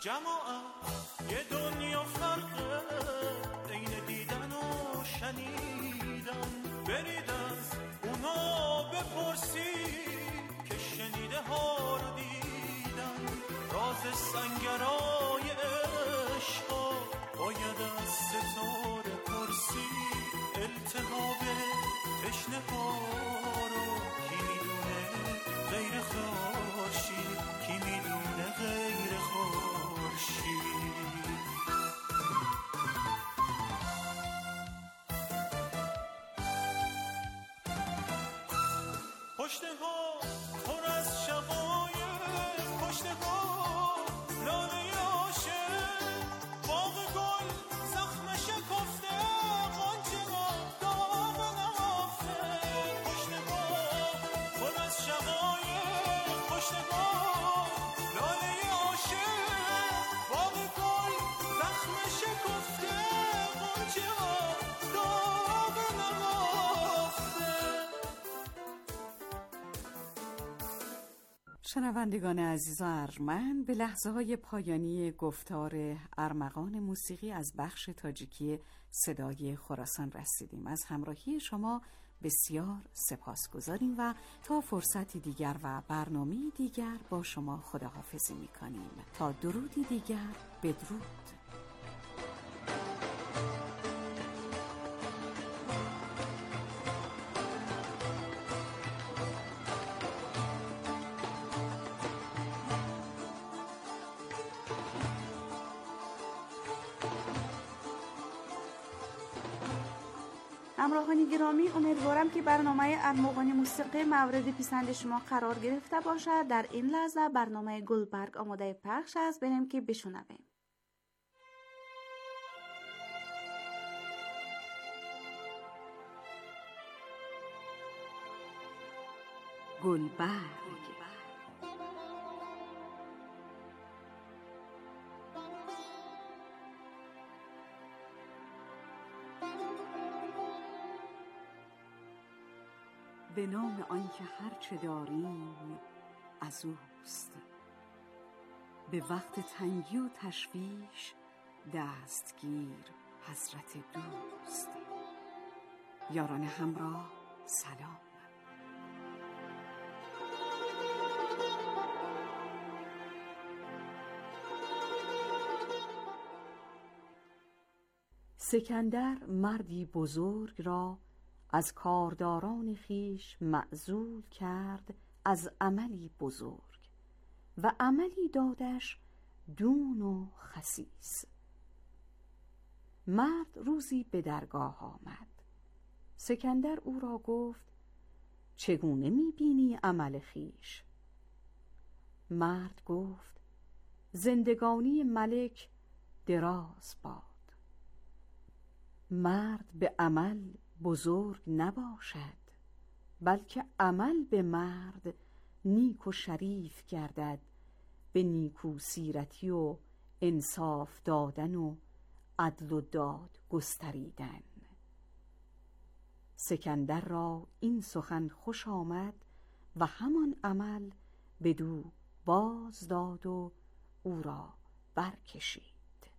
جماعت یه دنیا فرقه بین دیدن و شنیدن، برید از اونا بپرسی که شنیده ها رو دیدن. راز سنگرای عشقا باید از ستاره پرسی، التهاب تشنه ها رو کی میدونه غیر خورشید، کی میدونه غیر خورشید. پشته ها پر از شقایق، پشته ها لاله عاشق، باغ گل زخم شکفته، غنچه ها داغ نهفته. پشته ها پر از شقایق، پشته ها لاله عاشق، باغ گل زخم شکفته، غنچه ها داغ نهفته. شنوندگان عزیز و ارجمند، به لحظه های پایانی گفتار ارمغان موسیقی از بخش تاجیکی صدای خراسان رسیدیم. از همراهی شما بسیار سپاسگزاریم و تا فرصتی دیگر و برنامه‌ای دیگر با شما خداحافظی می‌کنیم. تا درودی دیگر، بدرود. همراهان گرامی، امیدوارم که برنامه ارمغان موسیقی مورد پسند شما قرار گرفته باشد. در این لحظه برنامه گلبرگ آماده پخش است، بریم که بشنویم. گلبرگ. به نام آنکه هر چه داریم از اوست، به وقت تنگی و تشویش دستگیر حضرت دوست. یاران همراه سلام. سکندر مردی بزرگ را از کارداران خیش معزول کرد از عملی بزرگ و عملی دادش دون و خسیس. مرد روزی به درگاه آمد. سکندر او را گفت: چگونه می‌بینی عمل خیش؟ مرد گفت: زندگانی ملک دراز باد. مرد به عمل بزرگ نباشد، بلکه عمل به مرد نیک و شریف گردد، به نیکو سیرتی و انصاف دادن و عدل و داد گستریدن. سکندر را این سخن خوش آمد و همان عمل بدو باز داد و او را برکشید.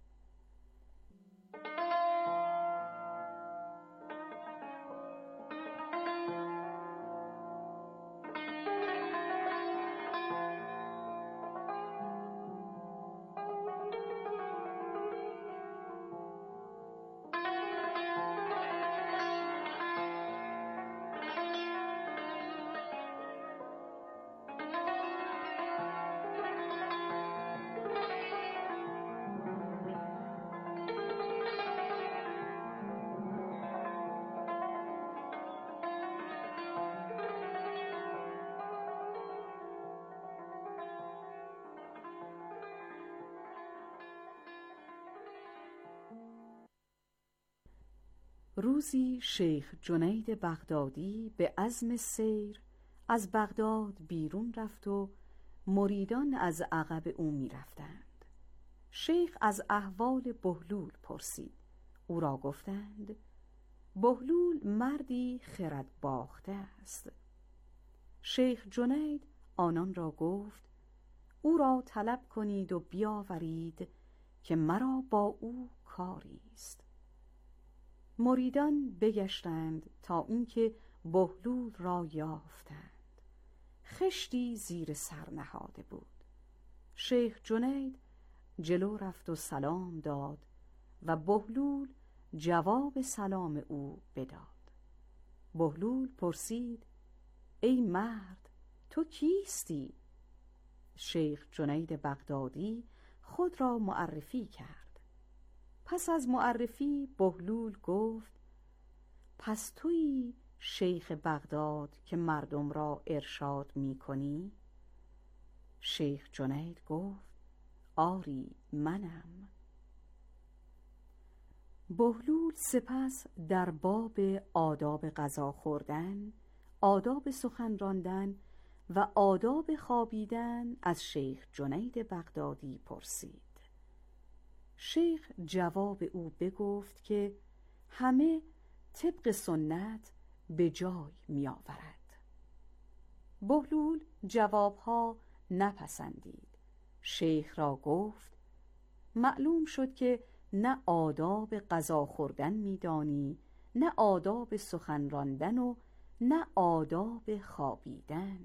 روزی شیخ جنید بغدادی به عزم سیر از بغداد بیرون رفت و مریدان از عقب او می رفتند. شیخ از احوال بهلول پرسید. او را گفتند: بهلول مردی خرد باخته است. شیخ جنید آنان را گفت: او را طلب کنید و بیاورید که مرا با او کاری است. مریدان بگشتند تا اینکه بهلول را یافتند. خشتی زیر سر نهاده بود. شیخ جنید جلو رفت و سلام داد و بهلول جواب سلام او بداد. بهلول پرسید: ای مرد، تو کیستی؟ شیخ جنید بغدادی خود را معرفی کرد. پس از معرفی بهلول گفت: پس تویی شیخ بغداد که مردم را ارشاد می کنی؟ شیخ جنید گفت: آری، منم. بهلول سپس در باب آداب غذا خوردن، آداب سخن راندن و آداب خوابیدن از شیخ جنید بغدادی پرسید. شیخ جواب او بگفت که همه طبق سنت به جای می آورد. بهلول جوابها نپسندید. شیخ را گفت: معلوم شد که نه آداب غذا خوردن می دانی، نه آداب سخن راندن و نه آداب خوابیدن.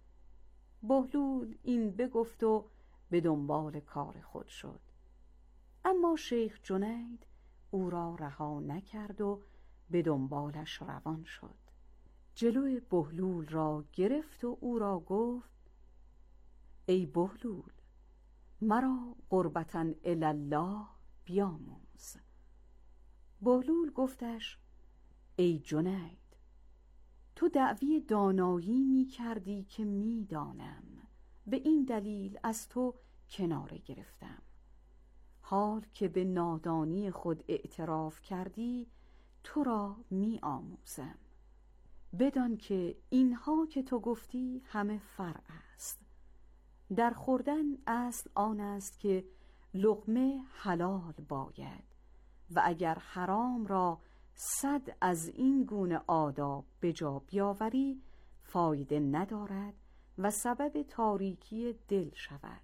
بهلول این بگفت و به دنبال کار خود شد. اما شیخ جنید او را رها نکرد و به دنبالش روان شد. جلوی بهلول را گرفت و او را گفت: ای بهلول، مرا قربتاً الله بیاموز. بهلول گفتش: ای جنید، تو دعوی دانایی می کردی که می دانم، به این دلیل از تو کناره گرفتم. حال که به نادانی خود اعتراف کردی، تو را می آموزم. بدان که اینها که تو گفتی همه فرع است. در خوردن اصل آن است که لقمه حلال باید و اگر حرام را 100 از این گونه آداب به جا بیاوری فایده ندارد و سبب تاریکی دل شود.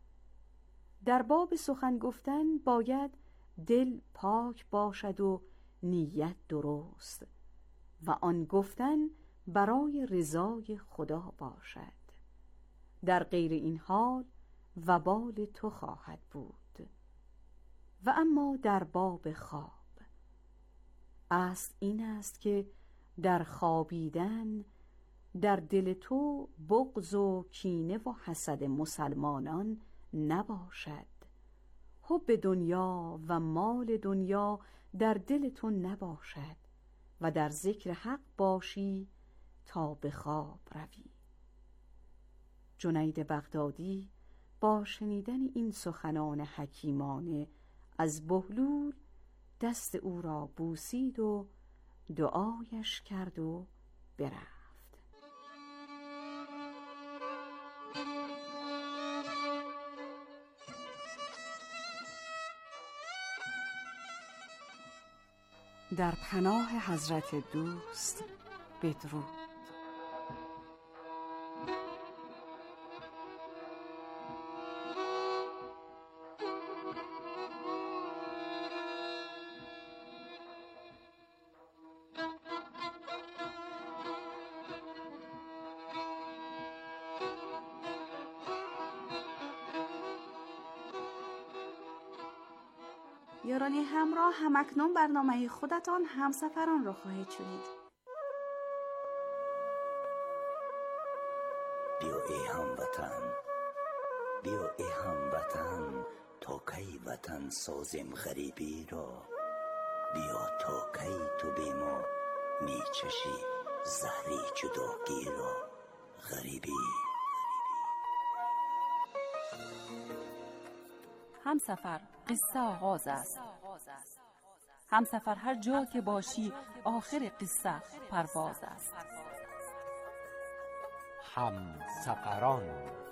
در باب سخن گفتن باید دل پاک باشد و نیت درست و آن گفتن برای رضای خدا باشد. در غیر این حال وبال تو خواهد بود. و اما در باب خواب اصل این است که در خوابیدن در دل تو بغض و کینه و حسد مسلمانان نباشد. حب دنیا و مال دنیا در دل تو نباشد و در ذکر حق باشی تا به خواب روی. جنید بغدادی با شنیدن این سخنان حکیمانه از بهلول دست او را بوسید و دعایش کرد و برفت. در پناه حضرت دوست بدرود. یارانی همراه، همکنون برنامه خودتان همسفران را خواهید شنید. بیا ای هموطن، بیا ای هموطن، تا کی وطن سازیم غریبی را. بیا تا کی تو بی ما می چشی زهری جداگی را. غریبی همسفر قصه آغاز است. همسفر هر جا که باشی آخر قصه پرواز است. همسفران.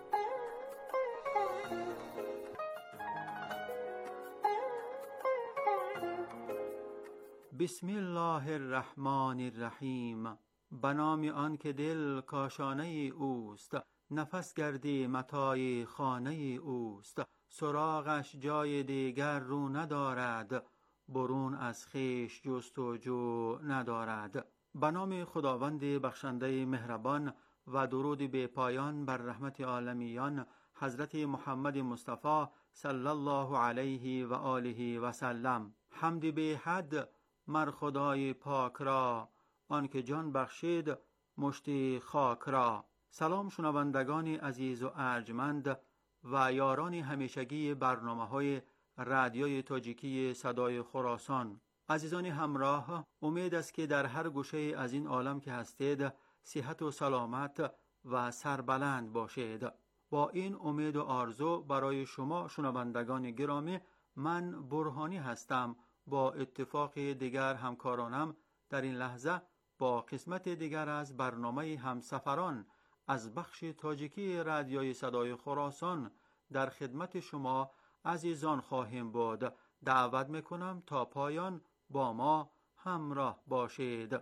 بسم الله الرحمن الرحیم. به نام آن که دل کاشانه اوست نفس گردی متاع خانه اوست. سراغش جای دیگر رو ندارد، برون از خویش جستجو ندارد. به نام خداوند بخشنده مهربان و درود به پایان بر رحمت عالمیان حضرت محمد مصطفی صلی الله علیه و آله و سلم. حمد به حد مر خدای پاک را، آنکه جان بخشید مشت خاک را. سلام شنوندگان عزیز و ارجمند و یاران همیشگی برنامه‌های رادیوی تاجیکی صدای خراسان. عزیزان همراه، امید است که در هر گوشه از این عالم که هستید صحت و سلامت و سربلند باشید. با این امید و آرزو برای شما شنوندگان گرامی، من برهانی هستم با اتفاق دیگر همکارانم در این لحظه با قسمت دیگر از برنامه همسفران از بخش تاجیکی رادیوی صدای خراسان در خدمت شما عزیزان خواهیم بود. دعوت میکنم تا پایان با ما همراه باشید.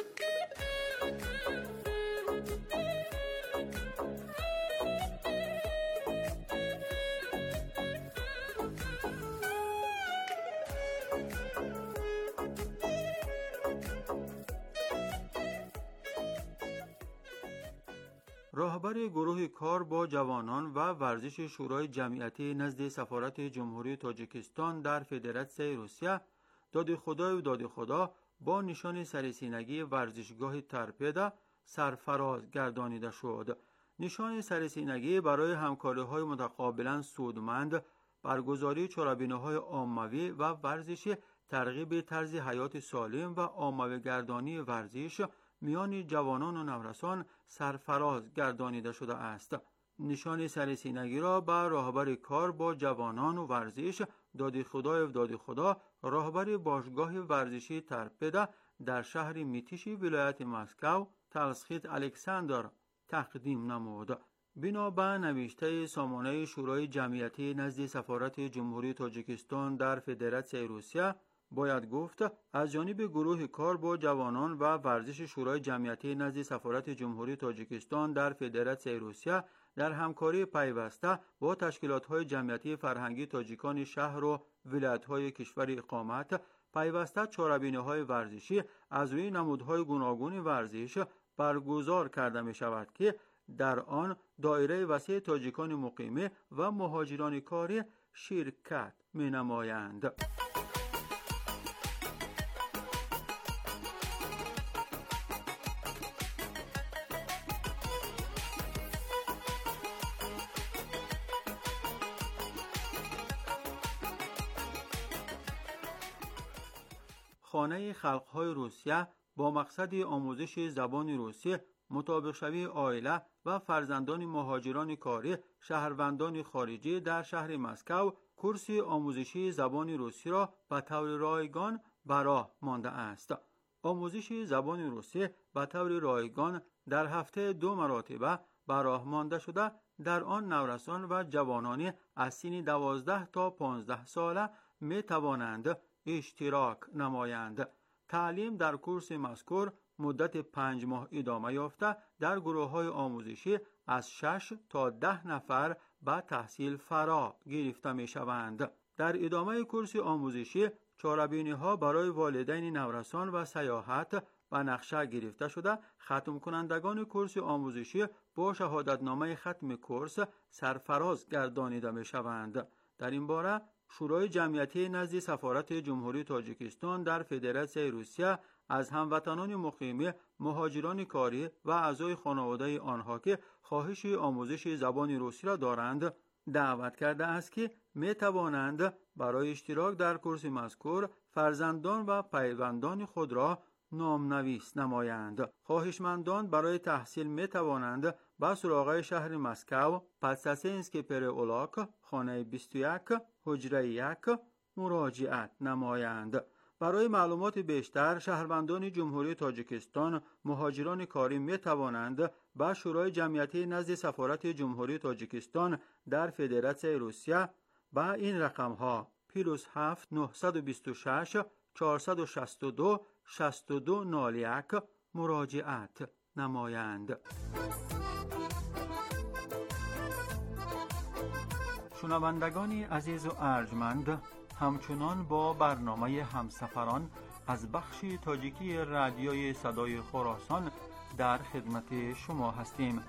راهبر گروه کار با جوانان و ورزش شورای جمعیتی نزد سفارت جمهوری تاجیکستان در فدراسیون روسیه داد خدا با نشان سرسینگی ورزشگاه ترپیدا سرفراز گردانیده شد. نشان سرسینگی برای همکاری‌های متقابلا سودمند، برگزاری چهاربینی‌های عمومی و ورزشی، ترغیب طرز حیات سالم و عمومی گردانی ورزش میان جوانان و نورسان سرفراز گردانیده شده است. نشان سرسینگی را به راهبر کار با جوانان و ورزش داد خدا راهبر باشگاه ورزشی ترپیدا در شهر میتیشی ولایت مسکو تلسخیت الکساندر تقدیم نمود. بنا به نوشته سامانه شورای جمعیتی نزد سفارت جمهوری تاجیکستان در فدراسیون روسیه، باید گفت از جانب گروه کار با جوانان و ورزش شورای جمعیتی نزد سفارت جمهوری تاجیکستان در فدراسیون روسیه در همکاری پیوسته با تشکیلات‌های جمعیتی فرهنگی تاجیکان شهر و ولایت‌های کشور اقامت، پیوسته چهاربینی‌های ورزشی از روی نمودهای گوناگون ورزش برگزار کرده می‌شود که در آن دایره وسیع تاجیکان مقیم و مهاجران کاری شرکت می‌نمایند. خانه خلق‌های روسیه با مقصد آموزش زبان روسی، مطابق شوی عائله و فرزندان مهاجران کاری شهروندان خارجی در شهر مسکو کورس آموزشی زبان روسی را به طور رایگان به راه مانده است. آموزش زبان روسی به طور رایگان در هفته 2 مرتبه به راه مانده شده، در آن نورسان و جوانانی از سن 12 تا 15 ساله می توانند اشتراک نمایند. تعلیم در کورس مذکور مدت 5 ماه ادامه یافته در گروه‌های آموزشی از 6 تا 10 نفر به تحصیل فرا گرفته می شوند. در ادامه کورس آموزشی چهاربینی‌ها برای والدین نورسان و سیاحت به نقشه گرفته شده، ختم کنندگان کورس آموزشی با شهادتنامه ختم کورس سرفراز گردانیده می شوند. در این باره شورای جمعیتی نزد سفارت جمهوری تاجیکستان در فدراسیون روسیه از هموطنان مقیم، مهاجران کاری و اعضای خانواده آنها که خواهش آموزش زبان روسی را دارند دعوت کرده است که می توانند برای اشتراک در کورس مذکور فرزندان و پیوندان خود را نامنویس نمایند. خواهشمندان برای تحصیل می توانند به سراغ شهر مسکو، پتساسینسکی پرئولاک، خانه 21، حجره 1 مراجعت نمایند. برای معلومات بیشتر شهروندان جمهوری تاجیکستان مهاجران کاری می توانند به شورای جمعیتی نزد سفارت جمهوری تاجیکستان در فدراسیون روسیه با این رقم ها +7 926 462 6201 مراجعت نمایند. شنوندگان عزیز و ارجمند، همچنان با برنامه همسفران از بخش تاجیکی رادیوی صدای خراسان در خدمت شما هستیم.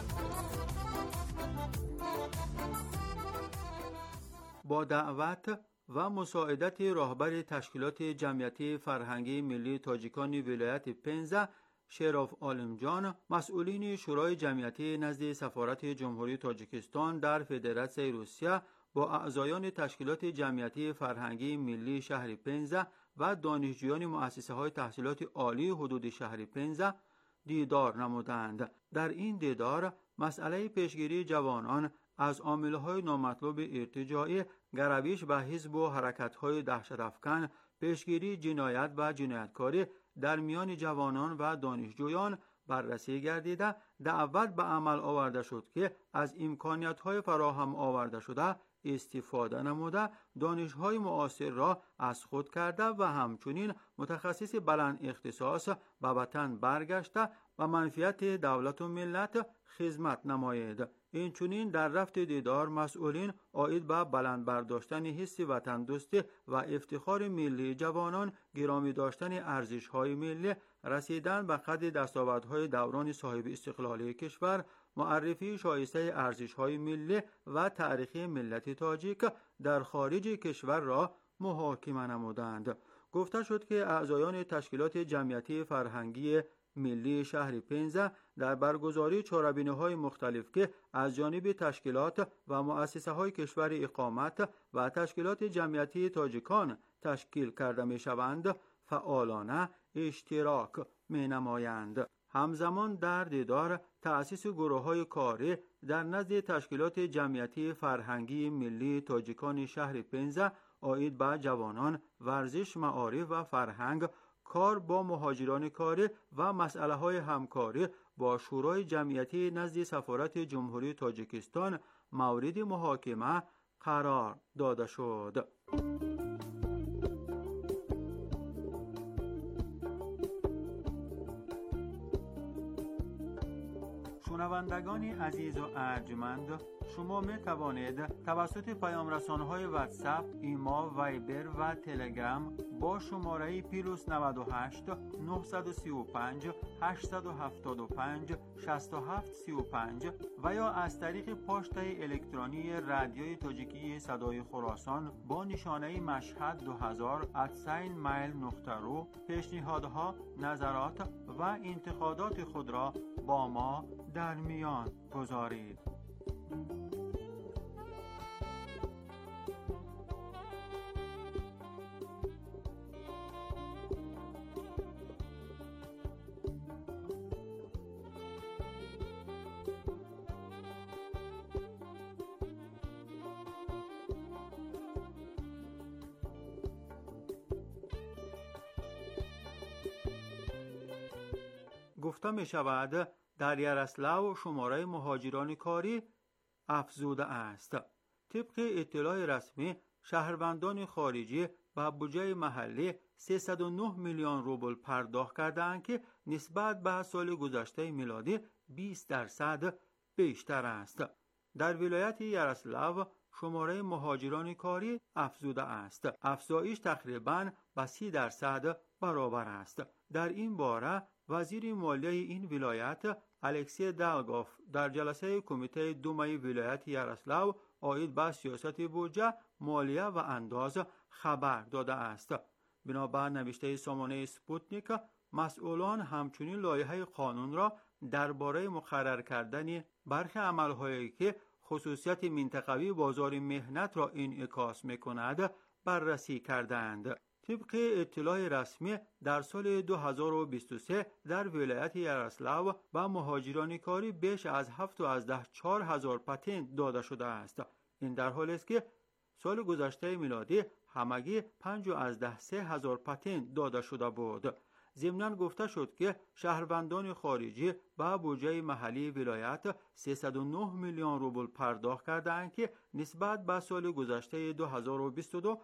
با دعوت و مساعدت راهبر تشکیلات جمعیتی فرهنگی ملی تاجیکان ولایت پنزه، شراف عالمجان، مسئولین شورای جمعیتی نزد سفارت جمهوری تاجیکستان در فدراسیون روسیه با اعضایان تشکیلات جمعیتی فرهنگی ملی شهر پنزه و دانشجویان مؤسسه‌های تحصیلات عالی حدود شهر پنزه دیدار نمودند. در این دیدار مسئله پیشگیری جوانان از عامل‌های نامطلوب ارتجاعی، گرویش به حزب و حرکت‌های دهشت‌افکن، پیشگیری جنایت و جنایتکاری در میان جوانان و دانشجویان بررسی گردیده، دعوت به عمل آورده شد که از امکانیت‌های فراهم آورده شده استفاده نموده، دانش‌های معاصر را از خود کرده و همچنین متخصص بلند اختصاص به وطن برگشته و منفعت دولت و ملت خدمت نماید. اینچنین در رفت دیدار مسئولین عاید به بلند برداشتن حس وطن دوستی و افتخار ملی جوانان، گرامی داشتن ارزش‌های ملی، رسیدن به قدر دستاوردهای دوران صاحب استقلالی کشور، معرفی شایسته ارزش‌های ملی و تاریخی ملت تاجیک در خارج کشور را محاکمه نمودند. گفته شد که اعضایان تشکیلات جمعیتی فرهنگی ملی شهر پنزه در برگزاری چهاربینی‌های مختلف که از جانب تشکیلات و مؤسسه‌های کشور اقامت و تشکیلات جمعیتی تاجیکان تشکیل کرده می‌شوند، فعالانه اشتراک می‌نمایند. همزمان در دیدار تأسیس گروه‌های کاری در نزد تشکیلات جمعیتی فرهنگی ملی تاجیکان شهر پنزه عاید به جوانان، ورزش، معارف و فرهنگ، کار با مهاجران کاری و مسئله‌های همکاری با شورای جمعیتی نزد سفارت جمهوری تاجیکستان مورد محاکمه قرار داده شد. شنوندگان عزیز و ارجمند، شما می توانید توسط پیام رسانه‌های واتساپ، ایما، وایبر و تلگرام با شماره +98 935 875 6735 و یا از طریق پست الکترونی رادیوی تاجیکی صدای خراسان با نشانه مشهد 2000 @mail.ru پیشنهادها، نظرات و انتقادات خود را با ما در میان گذارید. گفته می شود در یارسلاو شماره مهاجران کاری افزوده است. طبق اطلاع رسمی شهروندان خارجی به بودجه محلی 309 میلیون روبل پرداخت کردند که نسبت به سال گذشته میلادی 20% بیشتر است. در ولایت یارسلاو شماره مهاجران کاری افزوده است. افزایش تقریباً به 30% برابر است. در این باره وزیر مالیه این ولایت الکسی دالگوف در جلسه کمیته دومای ولایت یارسلاو عاید به سیاست بودجه، مالیه و انداز خبر داده است. بنابر نوشته سامانه سپوتنیک، مسئولان همچنین لایحه قانون را درباره مقرر کردن برخی عملهایی که خصوصیت منطقوی بازار مهنت را انعکاس می‌کند بررسی کردند. طبق اطلاع رسمی در سال 2023 در ولایت یارسلاو و مهاجران کاری بیش از 7,400 پتنت داده شده است. این در حالی است که سال گذشته میلادی همگی 5,300 پتنت داده شده بود. ضمناً گفته شد که شهروندان خارجی به بودجه محلی ولایت 309 میلیون روبل پرداخت کردند که نسبت به سال گذشته 2022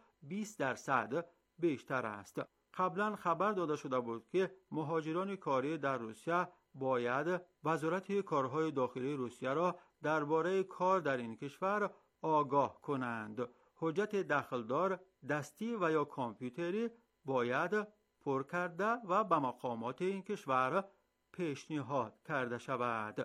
20% بیشتر است. قبلا خبر داده شده بود که مهاجران کاری در روسیه باید وزارت کارهای داخلی روسیه را درباره کار در این کشور آگاه کنند. حجت دخلدار دستی و یا کامپیوتری باید پر کرده و به مقامات این کشور پیشنهاد کرده شود.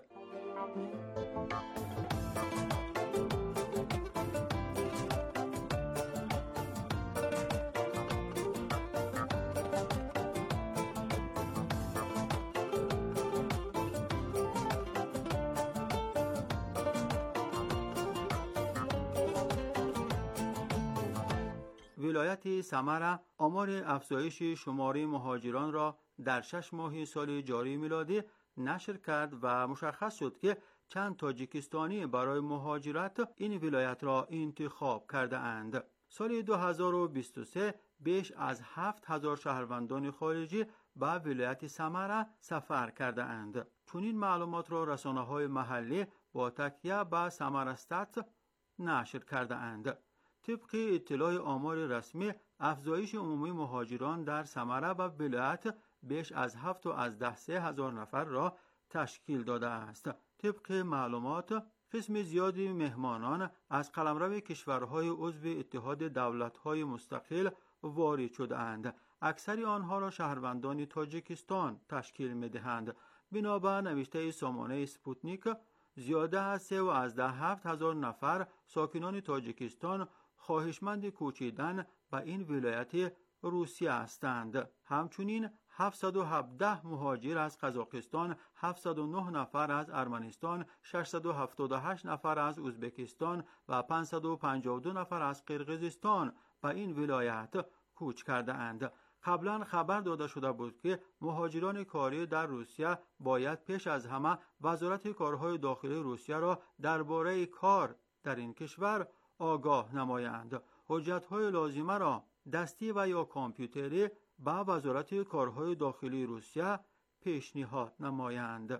ولایت سمر آمار افزایش شماره مهاجران را در 6 ماه سال جاری میلادی نشر کرد و مشخص شد که چند تاجیکستانی برای مهاجرت این ولایت را انتخاب کرده اند. سال 2023 بیش از 7000 شهروندان خارجی به ولایت سمر سفر کرده اند. چنین معلومات را رسانه‌های محلی با تکیه به سمرستات نشر کرده اند. طبق اطلاع آمار رسمی، افزایش عمومی مهاجران در سمره و ولایت بیش از 7,000 نفر را تشکیل داده است. طبق معلومات، قسم زیادی مهمانان از قلمرو کشورهای عضو اتحاد دولت‌های مستقل وارد شده‌اند. اکثر آنها را شهروندان تاجیکستان تشکیل می‌دهند. بنابر نوشته سامانه سپوتنیک، زیاده از 3,700 نفر ساکنان تاجیکستان خواهشمند کوچیدن به این ولایت روسیه هستند. همچنین 717 مهاجر از قزاقستان، 709 نفر از ارمنستان، 678 نفر از ازبکستان و 552 نفر از قرقیزستان به این ولایت کوچ کرده اند. قبلا خبر داده شده بود که مهاجران کاری در روسیه باید پیش از همه وزارت کارهای داخلی روسیه را درباره کار در این کشور آگاه نمایند. حجت‌های لازمه را دستی و یا کامپیوتری به وزارت کارهای داخلی روسیه پیشنهاد نمایند.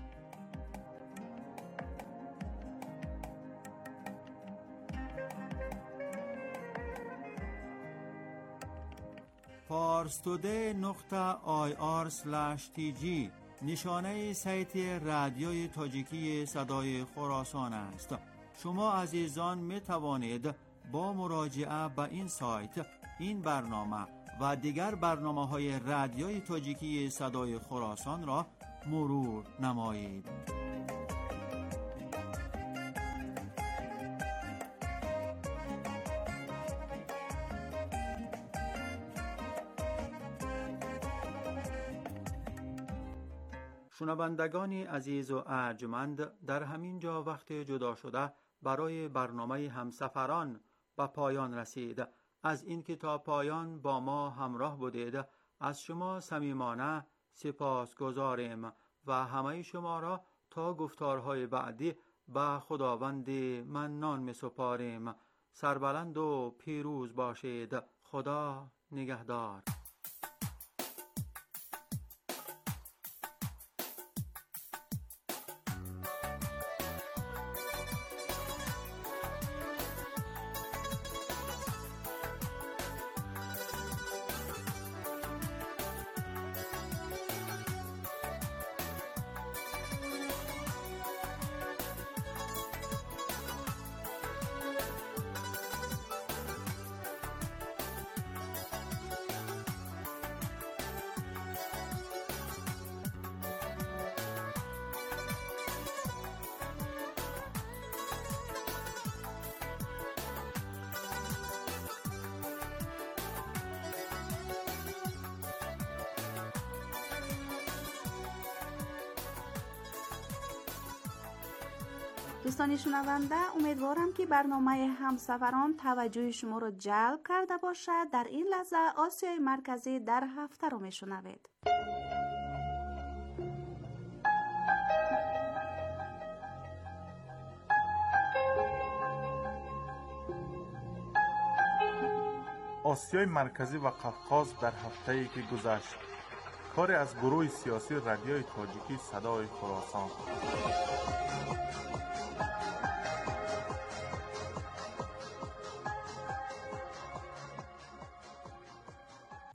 parstoday.ir/tg نشانه سایت رادیوی تاجیکی صدای خراسان است. شما عزیزان می توانید با مراجعه به این سایت این برنامه و دیگر برنامه‌های رادیوی تاجیکی صدای خراسان را مرور نمایید. شنوندگان عزیز و ارجمند، در همین جا وقت جدا شده برای برنامه همسفران به پایان رسید. از این که تا پایان با ما همراه بودید از شما صمیمانه سپاسگزاریم و همه شما را تا گفتارهای بعدی به خداوند منان می سپاریم. سربلند و پیروز باشید. خدا نگهدار. دوستان شنونده، امیدوارم که برنامه همسفران توجه شما را جلب کرده باشد. در این لحظه آسیای مرکزی در هفته رو میشنوید. آسیای مرکزی و قفقاز در هفته‌ای که گذشت. کار از گروه سیاسی رادیوی تاجیکی صدای خراسان.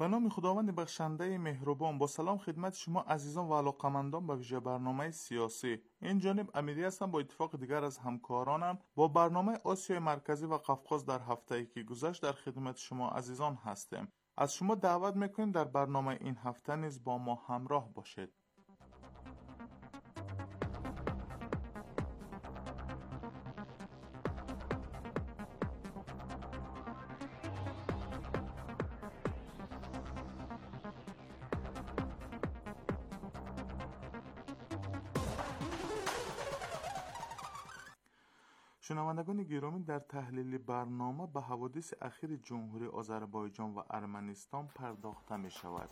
به نام خداوند بخشنده مهربان، با سلام خدمت شما عزیزان و علاقمندان به ویژه برنامه سیاسی. این جانب امیری هستم. با اتفاق دیگر از همکارانم با برنامه آسیای مرکزی و قفقاز در هفته‌ای که گذشت در خدمت شما عزیزان هستیم. از شما دعوت میکنیم در برنامه این هفته نیز با ما همراه باشید. شنوندگان گرامی، در تحلیل برنامه به حوادث اخیر جمهوری آذربایجان و ارمنستان پرداخته می شود.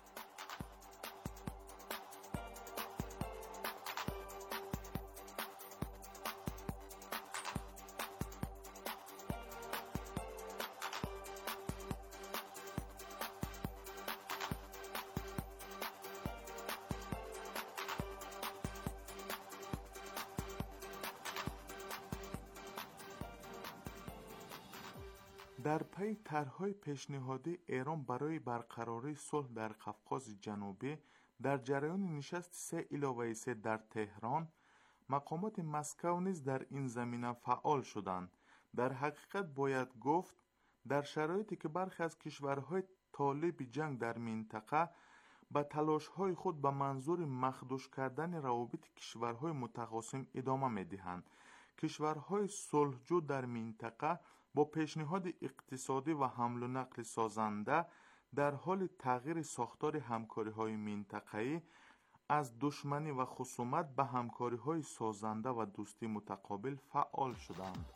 در پی طرح‌های پیشنهادی ایران برای برقراری صلح در قفقاز جنوبی در جریان نشست 3+3 در تهران، مقامات مسکو نیز در این زمینه فعال شدند. در حقیقت باید گفت در شرایطی که برخی از کشورهای طالب جنگ در منطقه به تلاش‌های خود به منظور مخدوش کردن روابط کشورهای متخاصم ادامه می‌دهند، کشورهای صلحجو در منطقه با پیشنهاد اقتصادی و حمل و نقل سازنده در حال تغییر ساختار همکاری‌های منطقه‌ای از دشمنی و خصومت به همکاری‌های سازنده و دوستی متقابل فعال شدند.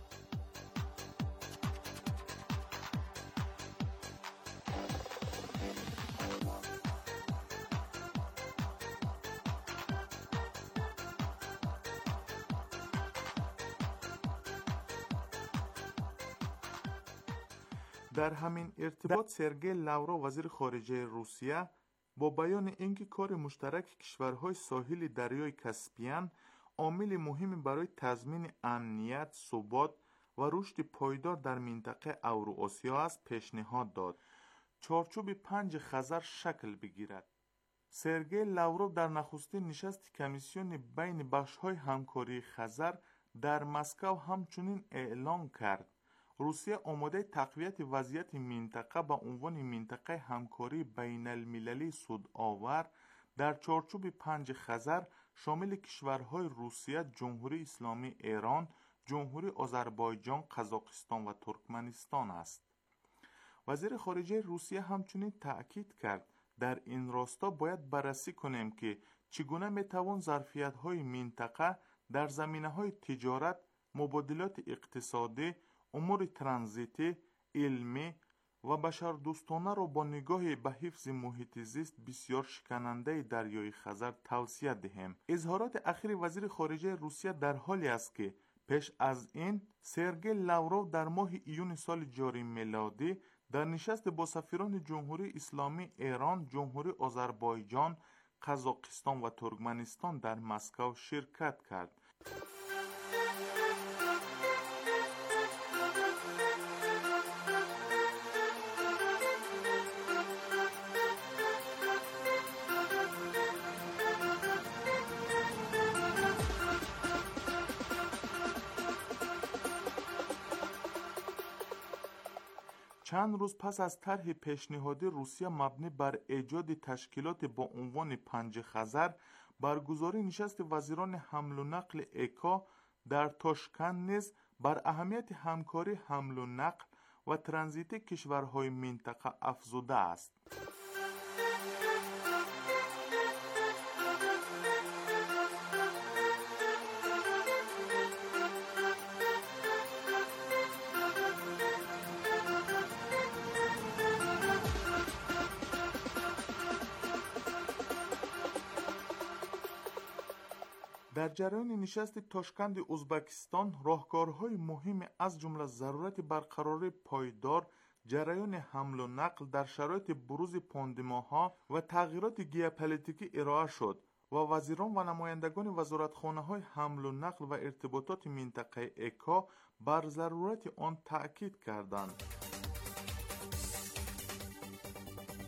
در همین ارتباط سرگئی لاورو وزیر خارجه روسیه با بیان اینکه کار مشترک کشورهای ساحل دریای کاسپیان عامل مهمی برای تضمین امنیت، ثبات و رشد پایدار در منطقه اوراسیا است پیشنهاد داد چارچوب 5 خزر شکل بگیرد. سرگئی لاورو در نخستین نشست کمیسیون بین بخش‌های همکاری خزر در مسکو همچنین اعلام کرد روسیه آماده تقویت وضعیت منطقه به عنوان منطقه همکاری بین المللی سودآور در چارچوب 5 خزر شامل کشورهای روسیه، جمهوری اسلامی ایران، جمهوری آذربایجان، قزاقستان و ترکمنستان است. وزیر خارجه روسیه همچنین تأکید کرد در این راستا باید بررسی کنیم که چگونه میتوان ظرفیت‌های منطقه در زمینه‌های تجارت، مبادلات اقتصادی، امور ترانزیتی، علمی و بشردوستانه را با نگاه به حفظ محیط زیست بسیار شکننده دریای خزر توسعه دهیم. اظهارات اخیر وزیر خارجه روسیه در حالی است که پیش از این سرگئی لاورو در ماه ایون سال جاری میلادی در نشست با سفیران جمهوری اسلامی ایران، جمهوری آذربایجان، قزاقستان و ترکمنستان در مسکو شرکت کرد. چند روز پس از طرح پیشنهادی روسیه مبنی بر ایجاد تشکیلات با عنوان 5 خزر، برگزاری نشست وزیران حمل و نقل ایکا در تاشکند نیز بر اهمیت همکاری حمل و نقل و ترانزیت کشورهای منطقه افزوده است. در جریان نشست تاشکند ازبکستان راهکارهای مهم از جمله ضرورت برقراری پایدار جریان حمل و نقل در شرایط بروز پاندمیاها و تغییرات ژئوپلیتیکی ارائه شد و وزیران و نمایندگان وزارتخانه‌های حمل و نقل و ارتباطات منطقه ایکا بر ضرورت آن تأکید کردند.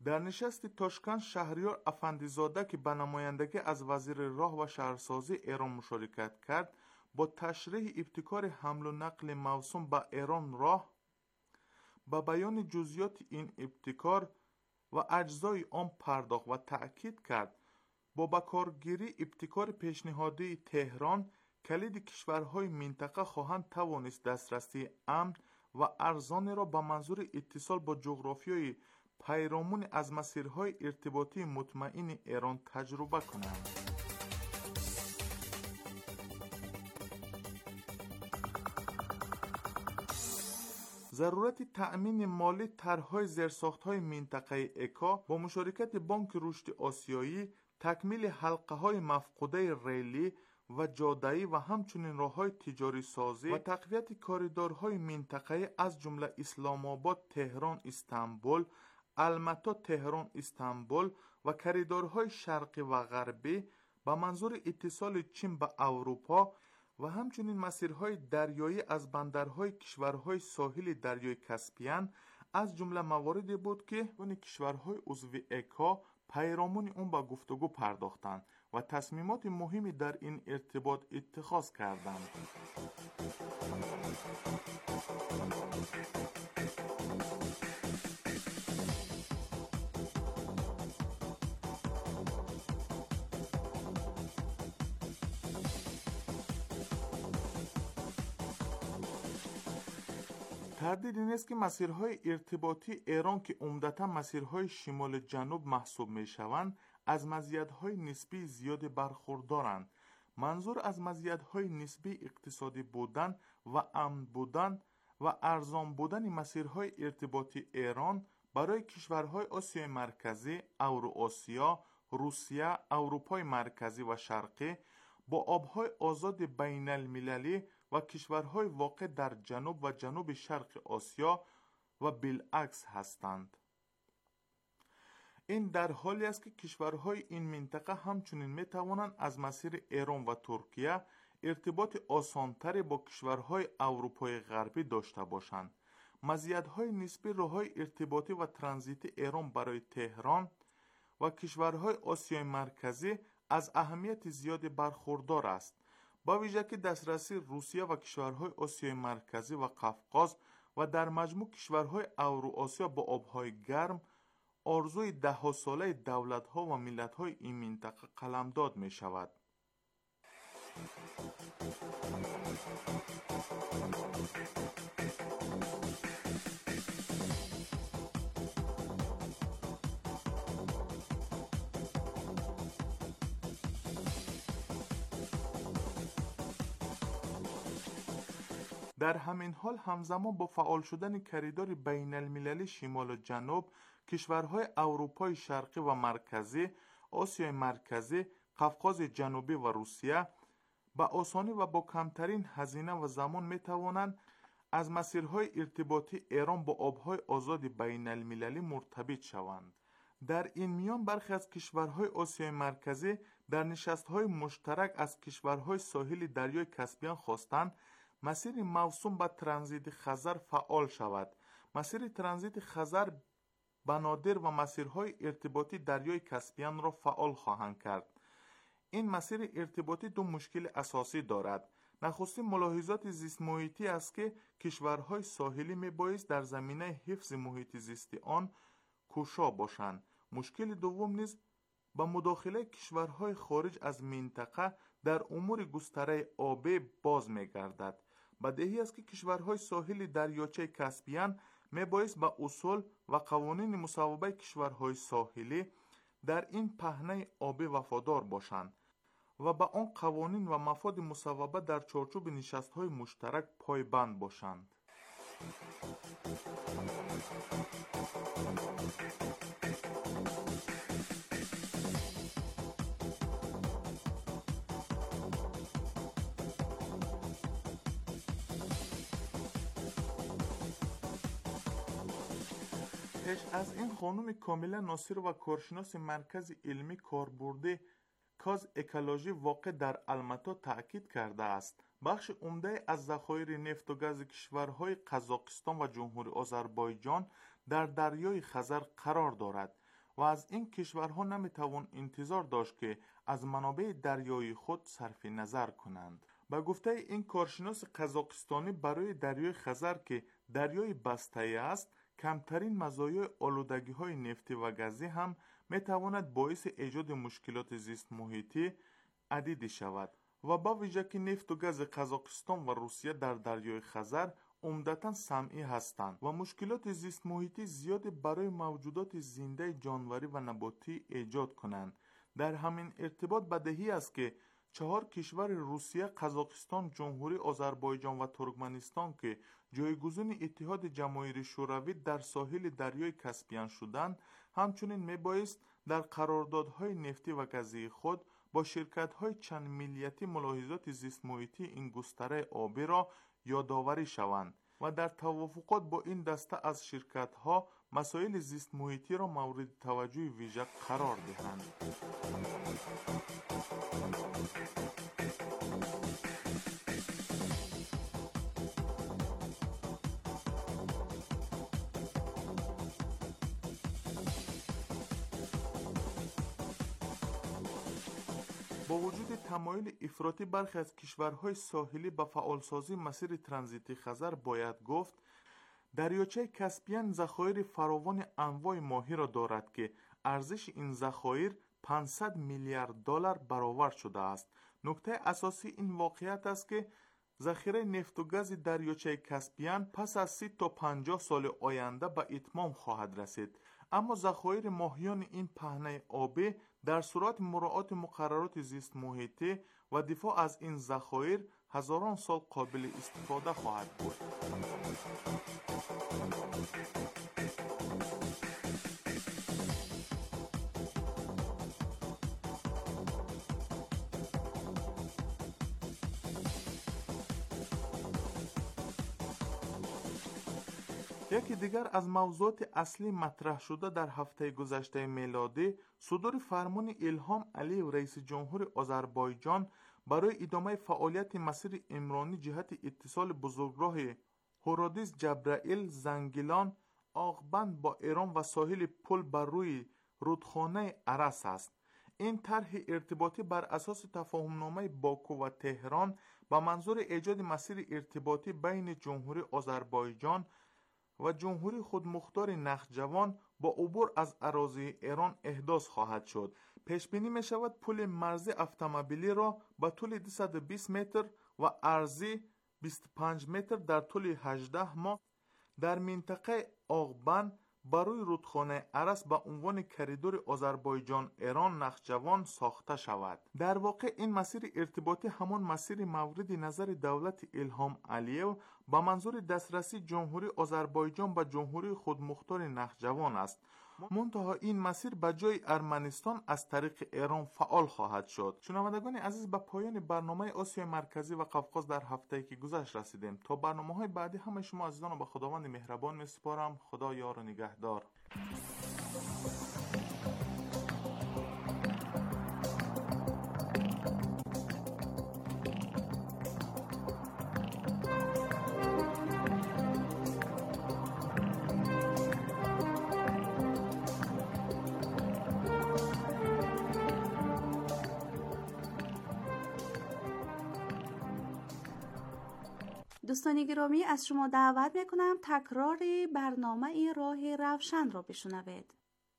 در نشست تاشکند شهریار افندیزاده که به نمایندگی از وزیر راه و شهرسازی ایران مشارکت کرد، با تشریح ابتکار حمل و نقل موسوم به ایران راه به بیان جزئیات این ابتکار و اجزای آن پرداخت و تأکید کرد با بکارگیری ابتکار پیشنهادی تهران کلید کشورهای منطقه خواهند توانست دسترسی امن و ارزان را به منظور اتصال با جغرافیای پیرامون از مسیرهای ارتباطی مطمئن ایران تجربه کنند. ضرورت تأمین مالی طرح‌های زیرساخت‌های منطقه اکا با مشارکت بانک رشد آسیایی، تکمیل حلقه‌های مفقوده ریلی و جاده‌ای و همچنین راه‌های تجاری سازی و تقویت کاریدورهای منطقه از جمله اسلام آباد تهران استانبول، المتا تهران استانبول و کاریدورهای شرقی و غربی به منظور اتصال چین به اروپا و همچنین مسیرهای دریایی از بندرهای کشورهای ساحل دریای کاسپیان از جمله مواردی بود که کشورهای عضو اکا پیرامون اون با گفتگو پرداختند و تصمیمات مهمی در این ارتباط اتخاذ کردند. تردیدی نیست که مسیرهای ارتباطی ایران که عمدتاً مسیرهای شمال جنوب محسوب می شوند از مزیت‌های نسبی زیادی برخوردارند. منظور از مزیت‌های نسبی اقتصادی بودن و امن بودن و ارزان بودن مسیرهای ارتباطی ایران برای کشورهای آسیای مرکزی، اوراسیا، روسیه، اروپای مرکزی و شرقی با آبهای آزاد بین المللی و کشورهای واقع در جنوب و جنوب شرق آسیا و بالعکس هستند. این در حالی است که کشورهای این منطقه همچنین می توانند از مسیر ایران و ترکیه ارتباط آسانتری با کشورهای اروپای غربی داشته باشند. مزیت‌های نسبی راه‌های ارتباطی و ترانزیتی ایران برای تهران و کشورهای آسیای مرکزی از اهمیت زیادی برخوردار است. با ویژه که دسترسی روسیه و کشورهای آسیای مرکزی و قفقاز و در مجموع کشورهای اوراسیا با آبهای گرم آرزوی ده‌ها ساله دولت‌ها و ملت‌های این منطقه قلمداد می شود. در همین حال همزمان با فعال شدن کریدور بین المللی شمال و جنوب، کشورهای اروپای شرقی و مرکزی، آسیای مرکزی، قفقاز جنوبی و روسیه با آسانی و با کمترین هزینه و زمان می توانند از مسیرهای ارتباطی ایران با آبهای آزاد بین المللی مرتبط شوند. در این میان برخی از کشورهای آسیای مرکزی در نشست‌های مشترک از کشورهای ساحل دریای کاسپیان خواستند مسیر موسوم به ترانزیت خزر فعال شود. مسیر ترانزیت خزر بنادر و مسیرهای ارتباطی دریای کاسپیان را فعال خواهند کرد. این مسیر ارتباطی دو مشکل اساسی دارد. نخستین ملاحظات زیست محیطی است که کشورهای ساحلی میبایست در زمینه حفظ محیط زیستی آن کوشا باشند. مشکل دوم نیز با مداخله کشورهای خارج از منطقه در امور گستره آبی باز میگردد. بدیهی است که کشورهای ساحل دریاچه کاسپیان میبایست با اصول و قوانین مصوبه کشورهای ساحلی در این پهنه آبی وفادار باشند و با آن قوانین و مفاد مصوبه در چارچوب نشست‌های مشترک پایبند باشند. پیش از این خانم کامیلا ناصر و کارشناس مرکز علمی کاربرد کاز اکولوژی واقع در المتا تأکید کرده است بخش عمده از ذخایر نفت و گاز کشورهای قزاقستان و جمهوری آذربایجان در دریای خزر قرار دارد. و از این کشورها نمیتوان انتظار داشت که از منابع دریایی خود صرف نظر کنند. با گفته این کارشناس قزاقستانی، برای دریای خزر که دریای بسته است، کمترین مزایای آلودگی‌های نفتی و گازی هم میتواند باعث ایجاد مشکلات زیست محیطی عدیدی شود و با ویژه که نفت و گاز قزاقستان و روسیه در دریای خزر عمدتاً سمی هستند و مشکلات زیست محیطی زیاد برای موجودات زنده جانوری و نباتی ایجاد کنند. در همین ارتباط بدیهی است که 4 کشور روسیه، قزاقستان، جمهوری آذربایجان و ترکمنستان که جایگزین اتحاد جماهیر شوروی در ساحل دریای کاسپیان شدند، همچنین میبایست در قراردادهای نفتی و گازی خود با شرکت‌های چند ملیتی ملاحظات زیست محیطی این گستره آبی را یادآوری شوند و در توافقات با این دسته از شرکت‌ها مسائل زیست محیطی را مورد توجه ویژه قرار دهند. با وجود تمایل افراطی برخی از کشورهای ساحلی به فعالسازی مسیر ترانزیتی خزر، باید گفت دریاچه کاسپیان ذخایر فراوان انواع ماهی را دارد که ارزش این ذخایر 500 میلیارد دلار برآورد شده است. نکته اساسی این واقعیت است که ذخیره نفت و گاز دریاچه کاسپیان پس از 30 تا 50 سال آینده به اتمام خواهد رسید، اما ذخایر ماهیان این پهنه آبی در صورت مراعات مقررات زیست محیطی و دفاع از این ذخایر هزاران سال قابل استفاده خواهد بود. یکی دیگر از موضوعات اصلی مطرح شده در هفته گذشته میلادی، صدور فرمان ایلهام علیو رئیس جمهور آذربایجان برای ادامه فعالیت مسیر عمرانی جهت اتصال بزرگراه هورادیس جبرائیل زنگیلان آقبند با ایران و ساحل پل بر روی رودخانه ارس است. این طرح ارتباطی بر اساس تفاهمنامه باکو و تهران با منظور ایجاد مسیر ارتباطی بین جمهوری آذربایجان و جمهوری خودمختار نخجوان با عبور از اراضی ایران احداث خواهد شد. پیش بینی می شود پل مرزی اتومبیلی را با طول 220 متر و عرضی 25 متر در طول 18 ماه در منطقه آقبند برای رودخانه ارس به عنوان کریدور آذربایجان ایران نخجوان ساخته شود. در واقع این مسیر ارتباطی همان مسیر مورد نظر دولت ایلهام علیو با منظور دسترسی جمهوری آذربایجان به جمهوری خودمختار نخجوان است. منتها این مسیر به جای ارمنستان از طریق ایران فعال خواهد شد. شنوندگان عزیز، به پایان برنامه آسیای مرکزی و قفقاز در هفته‌ای که گذشت رسیدیم. تا برنامه‌های بعدی همه شما عزیزان را به خداوند مهربان می‌سپارم. خدا یار و نگهدار. دوستان گرامی، از شما دعوت میکنم تکرار برنامه راه روشن را بشنوید.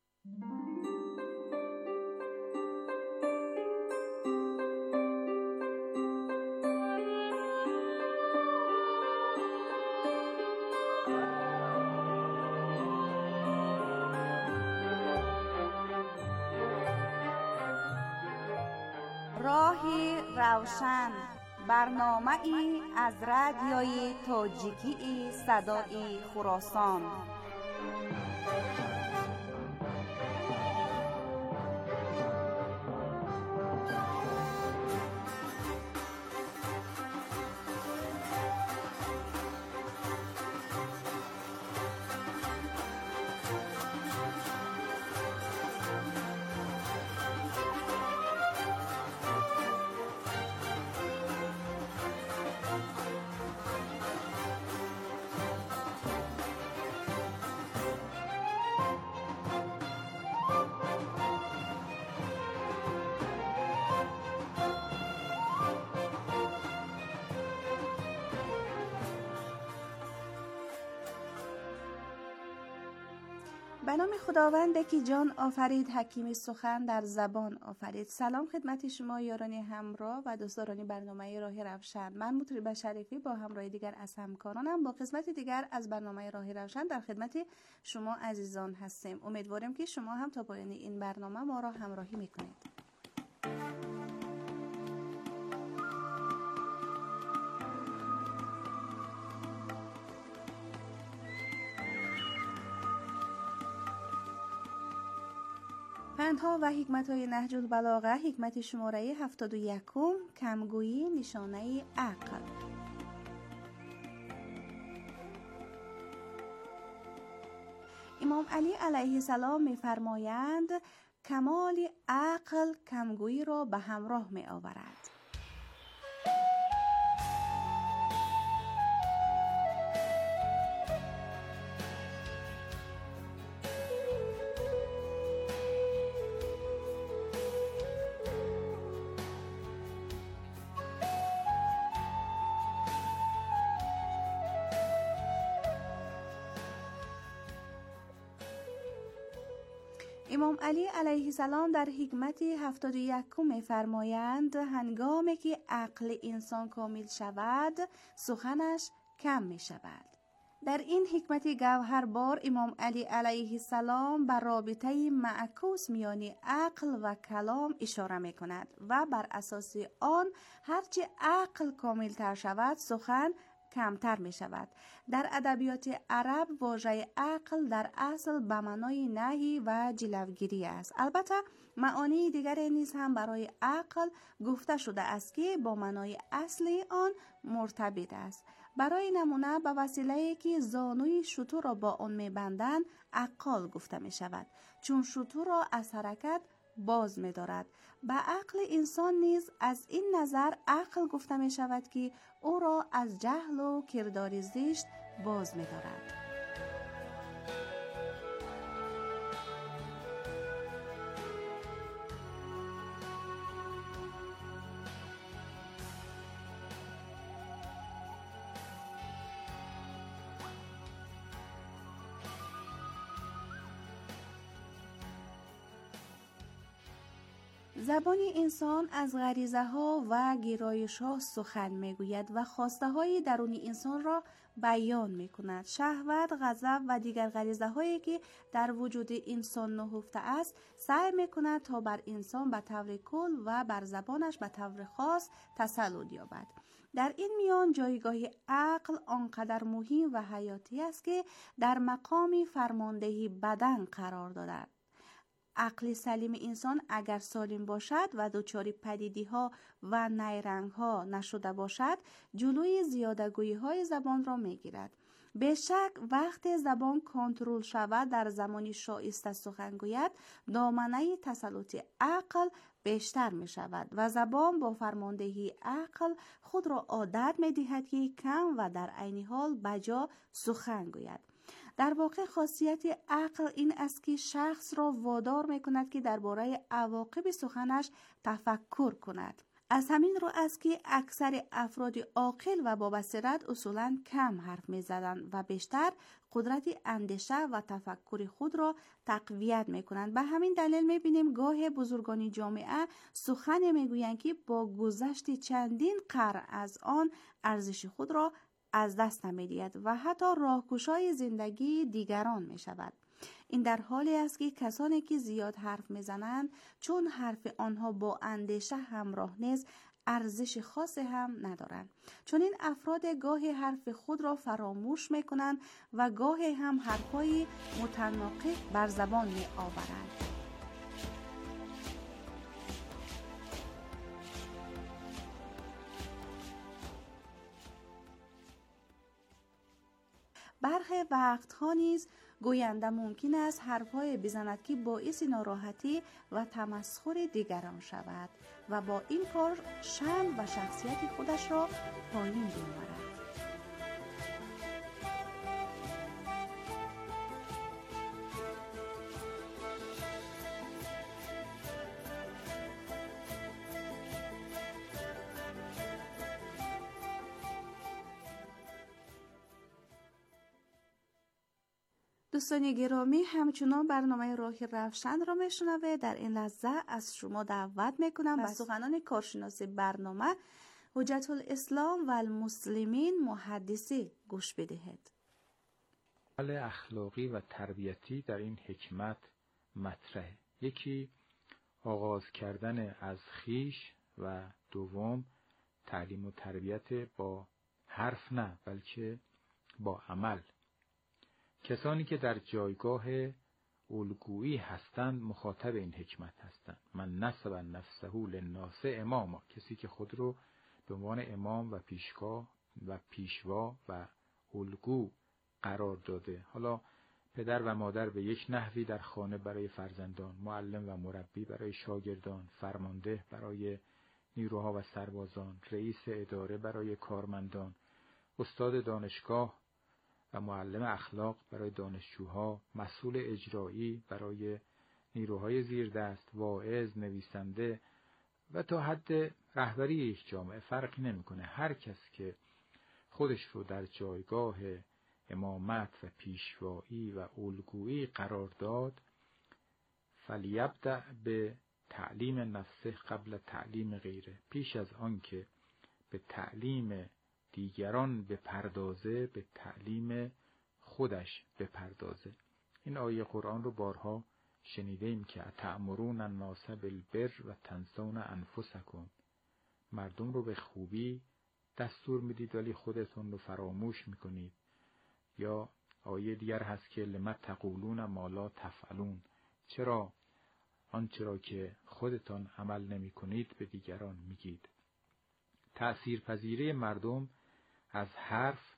راه روشن، برنامه ای از رادیوی تاجیکی صدای خراسان. به نام خداوند که جان آفرید، حکیم سخن در زبان آفرید. سلام خدمت شما یاران همراه و دوستداران برنامه راه روشن. من مطربه شریفی با همراه دیگر از همکارانم با قسمت دیگر از برنامه راه روشن در خدمت شما عزیزان هستیم. امیدواریم که شما هم تا پایان این برنامه ما را همراهی میکنید. پندها و حکمت‌های نهج البلاغه، حکمت شماره 71، کمگویی نشانه عقل. امام علی علیه السلام می‌فرمایند کمال عقل کمگویی را به همراه می‌آورد. امام علی علیه السلام در حکمت 71 می‌فرمایند هنگامی که عقل انسان کامل شود سخنش کم می شود. در این حکمت گوهربار امام علی علیه السلام بر رابطه معکوس میان عقل و کلام اشاره می کند و بر اساس آن هرچی عقل کامل تر شود سخن کمتر می شود. در ادبیات عرب واژه عقل در اصل به معنای نهی و جلوگیری است. البته معانی دیگری نیز هم برای عقل گفته شده است که با معنای اصلی آن مرتبط است. برای نمونه به وسیله‌ای که زانوی شتر را با آن می‌بندند عقال گفته می شود، چون شتر را از حرکت باز می دارد. به عقل انسان نیز از این نظر عقل گفته می شود که او را از جهل و کردار زشت باز می دارد. زبان انسان از غریزه ها و گرایش ها سخن می گوید و خواسته های درونی انسان را بیان می کند. شهوت، غضب و دیگر غریزه هایی که در وجود انسان نهفته است سعی می کند تا بر انسان به طور کل و بر زبانش به طور خاص تسلط یابد. در این میان جایگاه عقل آنقدر مهم و حیاتی است که در مقام فرماندهی بدن قرار دارد. عقل سلیم انسان اگر سالم باشد و دچار پدیدی ها و نیرنگ ها نشده باشد جلوی زیادگویی های زبان را می گیرد. به شک وقت زبان کنترل شود در زمانی شایسته سخن گوید دامنه تسلط عقل بیشتر می شود و زبان با فرماندهی عقل خود را عادت می دهد که کم و در عین حال بجا سخن گوید. در واقع خاصیت عقل این است که شخص را وادار می کند که درباره عواقب سخنش تفکر کند. از همین رو است که اکثر افراد عاقل و با بصیرت اصولاً کم حرف می زدند و بیشتر قدرت اندیشه و تفکر خود را تقویت می کنند. به همین دلیل می بینیم گاه بزرگان جامعه سخن می گویند که با گذشت چندین قرن از آن ارزش خود را از دست نمی‌دهد و حتی راهگشای زندگی دیگران می شود. این در حالی است که کسانی که زیاد حرف میزنند چون حرف آنها با اندیشه همراه نیست ارزش خاصی هم ندارند. چون این افراد گاهی حرف خود را فراموش میکنند و گاهی هم حرفهای متناقض بر زبان می آورند. برخی وقتها نیز گوینده ممکن است حرفهای بزند که باعث ناراحتی و تمسخر دیگران شود و با این کار شأن و شخصیت خودش را پایین بیاورد. دوستان گرامی، همچنان برنامه راه روشن را میشنوه. در این لحظه از شما دعوت میکنم به سخنان کارشناس برنامه حجت الاسلام و المسلمین محدثی گوش بدهید. اخلاقی و تربیتی در این حکمت مطرحه. یکی آغاز کردن از خویش و دوم تعلیم و تربیت با حرف نه بلکه با عمل. کسانی که در جایگاه الگویی هستند مخاطب این حکمت هستند. من نسب نفسه للناس اماما، کسی که خود رو به عنوان امام و پیشگاه و پیشوا و الگو قرار داده. حالا پدر و مادر به یک نحوی در خانه برای فرزندان، معلم و مربی برای شاگردان، فرمانده برای نیروها و سربازان، رئیس اداره برای کارمندان، استاد دانشگاه و معلم اخلاق برای دانشجوها، مسئول اجرایی برای نیروهای زیردست، واعظ، نویسنده و تا حد رهبری یک جامعه فرقی نمیکنه. هر کس که خودش رو در جایگاه امامت و پیشوایی و الگویی قرار داد، فلیبدأ به تعلیم نفسه قبل تعلیم غیره، پیش از آن که به تعلیم دیگران بپردازه به تعلیم خودش بپردازه. این آیه قرآن رو بارها شنیدیم که اتأمرون الناس بالبر و تنسون انفسکم، مردم رو به خوبی دستور میدید ولی خودتون رو فراموش میکنید. یا آیه دیگر هست که لما تقولون ما لا تفعلون، چرا آنچه را که خودتان عمل نمی کنید به دیگران میگید. تأثیرپذیری مردم از حرف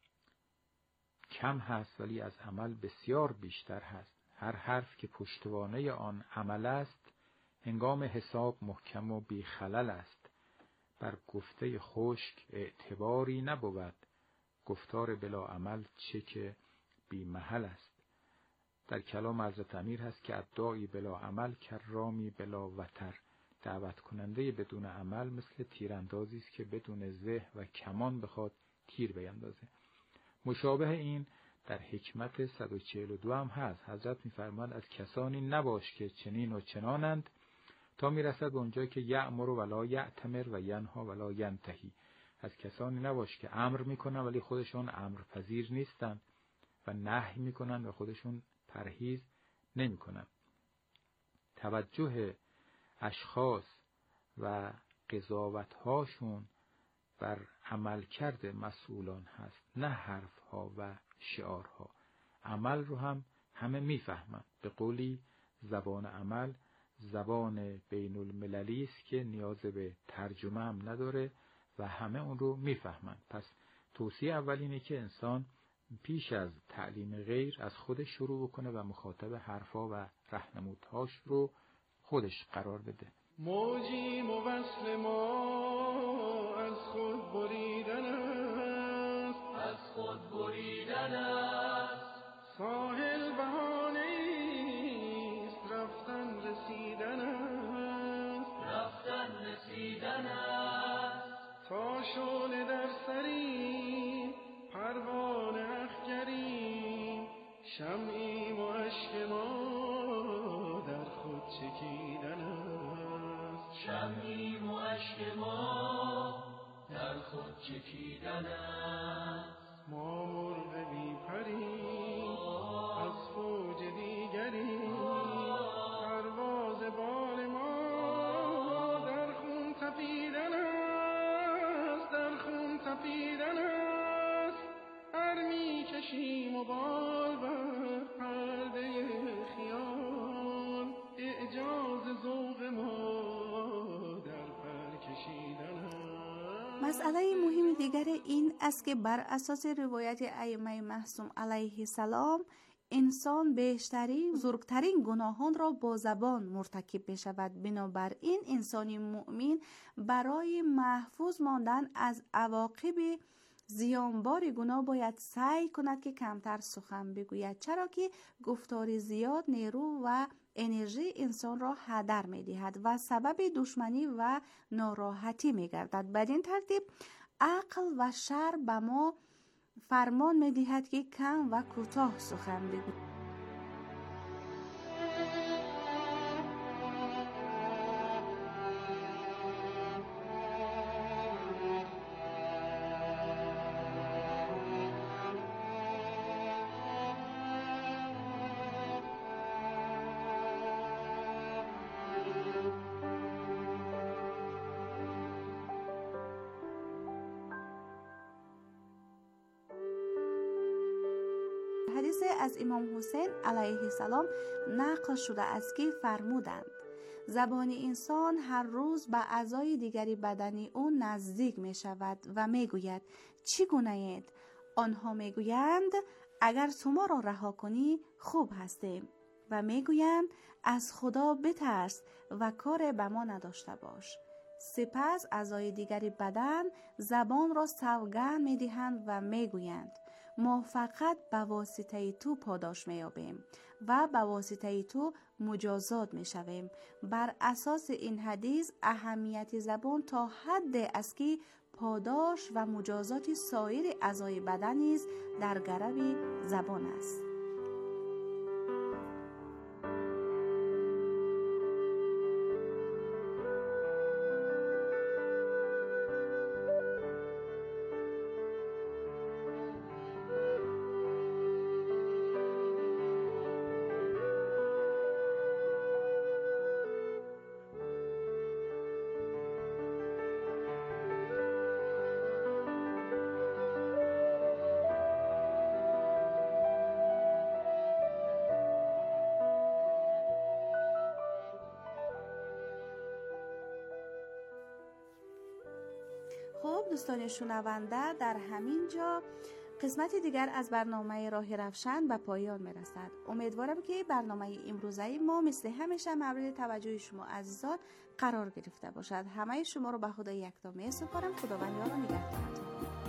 کم هست ولی از عمل بسیار بیشتر هست. هر حرف که پشتوانه آن عمل است هنگام حساب محکم و بی خلل است. بر گفته خشک اعتباری نبود، گفتار بلا عمل چه که بی محل است. در کلام حضرت امیر هست که ادعای بلا عمل کرامی بلا وتر، دعوت کننده بدون عمل مثل تیراندازی است که بدون زه و کمان بخواد تیر بیندازه. مشابه این در حکمت 142 هم هست. حضرت می‌فرماید از کسانی نباش که چنین و چنانند تا میرسد به اونجایی که یأمر ولا یأتمر و ینها ولا ینتهی. از کسانی نباش که امر میکنن ولی خودشون امر پذیر نیستن و نهی میکنن و خودشون پرهیز نمیکنن. توجه اشخاص و قضاوت‌هاشون بر عملکرد مسئولان هست، نه حرف‌ها و شعارها. عمل رو هم همه میفهمن. به قولی زبان عمل زبان بین المللی است که نیاز به ترجمه هم نداره و همه اون رو میفهمن. پس توصیه اول اینه که انسان پیش از تعلیم غیر از خودش شروع بکنه و مخاطب حرفا و راهنمودهاش رو خودش قرار بده. موجی موصل ما از خود بریدن است، از خود بریدن است. ساحل بهانه‌ایست رفتن رسیدن است، رفتن رسیدن است. تا شعله در سریم پروانه اخگریم، شمعیم و اشک ما در خود چکیدن است، شمعیم و اشک ما در خود چکیدن است. ما مرغ بی پریم از فوج دیگریم، پرواز بال ما در خون تپیدن است، در خون تپیدن است. هر می کشیم و بال بر پرده خیال، اعجاز ذوق ما در پر کشیدن است. مسئله مهم دیگر این است که بر اساس روایت ائمه معصوم علیه السلام انسان بیشترین بزرگترین گناهان را با زبان مرتکب می شود. بنابراین انسان مؤمن برای محفوظ ماندن از عواقب زیانبار گناه باید سعی کند که کمتر سخن بگوید، چرا که گفتار زیاد نیرو و انرژی انسان را هدر می دهد و سبب دشمنی و ناراحتی می گردد. بدین ترتیب عقل و شرع به ما فرمان می‌دهد که کم و کوتاه سخن بگو. حدیث از امام حسین علیه السلام نقل شده است که فرمودند زبان انسان هر روز به اعضای دیگری بدنی او نزدیک می شود و می گوید چگونه اید؟ آنها می گویند اگر تو ما را رها کنی خوب هستیم و می گویند از خدا بترس و کار به ما نداشته باش. سپس اعضای دیگری بدن زبان را سوگند می دهند و می گویند ما فقط به واسطه تو پاداش می یابیم و به واسطه تو مجازات می شویم. بر اساس این حدیث اهمیت زبان تا حد است که پاداش و مجازات سایر اعضای بدن نیز در گرو زبان است. خب دوستان شنونده، در همین جا قسمت دیگر از برنامه راه روشن به پایان میرسد. امیدوارم که برنامه امروزه ما مثل همیشه مورد توجه شما عزیزان قرار گرفته باشد. همه شما رو به خدا یکتا می سپارم. خداوند یار و نگهدارتون.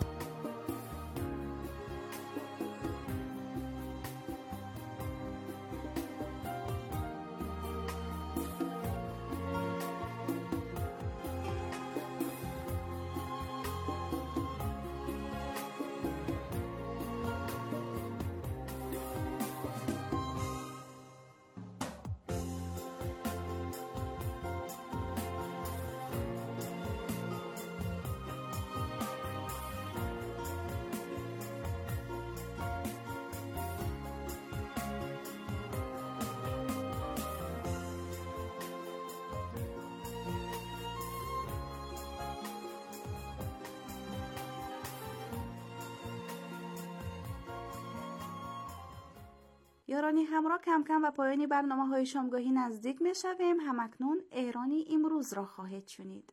یارانی همراه، کم کم و پایانی برنامه های شامگاهی نزدیک می شویم. همکنون ایرانی امروز را خواهید شنید.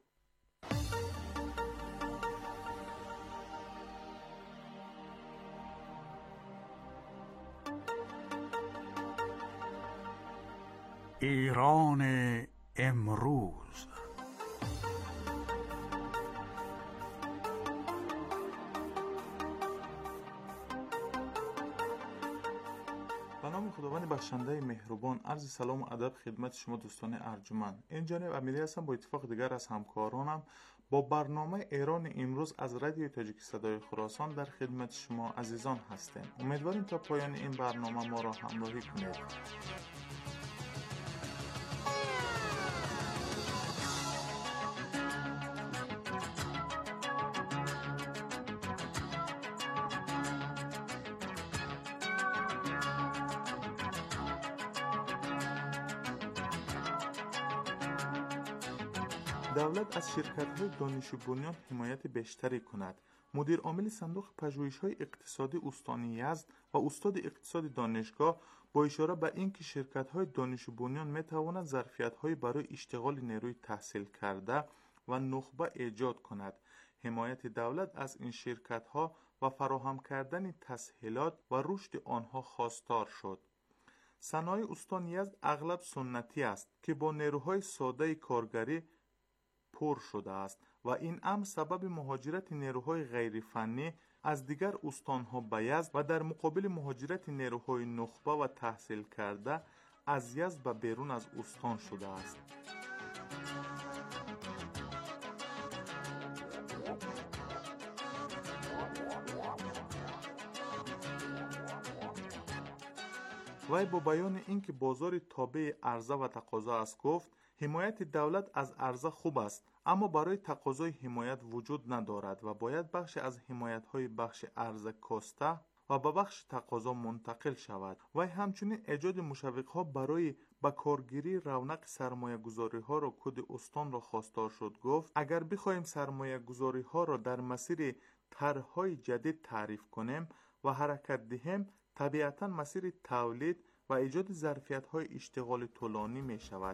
ایران امروز. خداوند بخشنده مهربان، عرض سلام و ادب خدمت شما دوستان ارجمند. این جانب امیری هستم با اتفاق دیگر از همکارانم با برنامه ایران امروز از رادیو تاجیک صدای خراسان در خدمت شما عزیزان هستیم. امیدواریم تا پایان این برنامه ما را همراهی کنید. دولت از شرکت‌های دانش بنیان حمایت بیشتری کند. مدیر عامل صندوق پژوهش‌های اقتصادی استان یزد و استاد اقتصاد دانشگاه با اشاره به اینکه شرکت‌های دانش بنیان می‌تواند ظرفیت‌های برای اشتغال نیروی تحصیل کرده و نخبه ایجاد کند، حمایت دولت از این شرکت‌ها و فراهم کردن تسهیلات و رشد آنها خواستار شد. صنایع استان یزد اغلب سنتی است که با نیروهای ساده کارگری پر شده است و این امر سبب مهاجرت نیروهای غیر فنی از دیگر استانها به یزد و در مقابل مهاجرت نیروهای نخبه و تحصیل کرده از یزد به بیرون از استان شده است. وی با بیان اینکه بازار تابع عرضه و تقاضا است گفت حمایت دولت از عرضه خوب است، اما برای تقاضای حمایت وجود ندارد و باید بخش از حمایت‌های بخش عرضه کاسته و به بخش تقاضا منتقل شود. و همچنین ایجاد مشوق‌ها برای به کارگیری رونق سرمایه‌گذاری‌ها را کد استان را خواستار شد. گفت اگر بخواهیم سرمایه‌گذاری‌ها را در مسیر طرح‌های جدید تعریف کنیم و حرکت دهیم، طبیعتاً مسیر تولید و ایجاد ظرفیت‌های اشتغال طولانی می‌شود.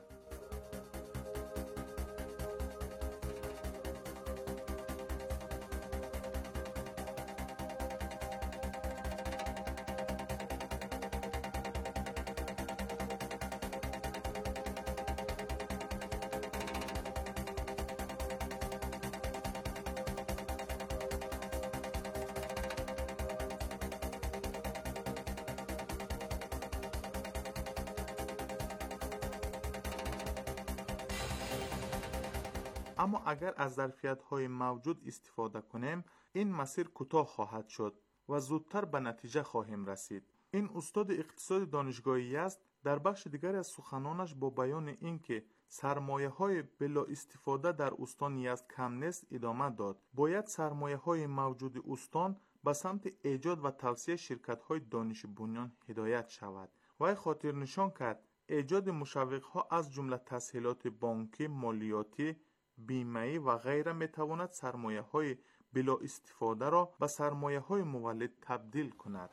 اما اگر از ظرفیت‌های موجود استفاده کنیم، این مسیر کوتاه خواهد شد و زودتر به نتیجه خواهیم رسید. این استاد اقتصاد دانشگاه یزد در بخش دیگری از سخنانش با بیان اینکه سرمایه‌های بلا استفاده در استان یزد کم نیست ادامه داد. باید سرمایه‌های موجود استان به سمت ایجاد و توسعه شرکت‌های دانش بنیان هدایت شود. وی خاطر نشان کرد ایجاد مشوق‌ها از جمله تسهیلات بانکی، مالیاتی، بیمه‌ای و غیره میتواند سرمایه‌های بلا استفاده را به سرمایه‌های مولد تبدیل کند.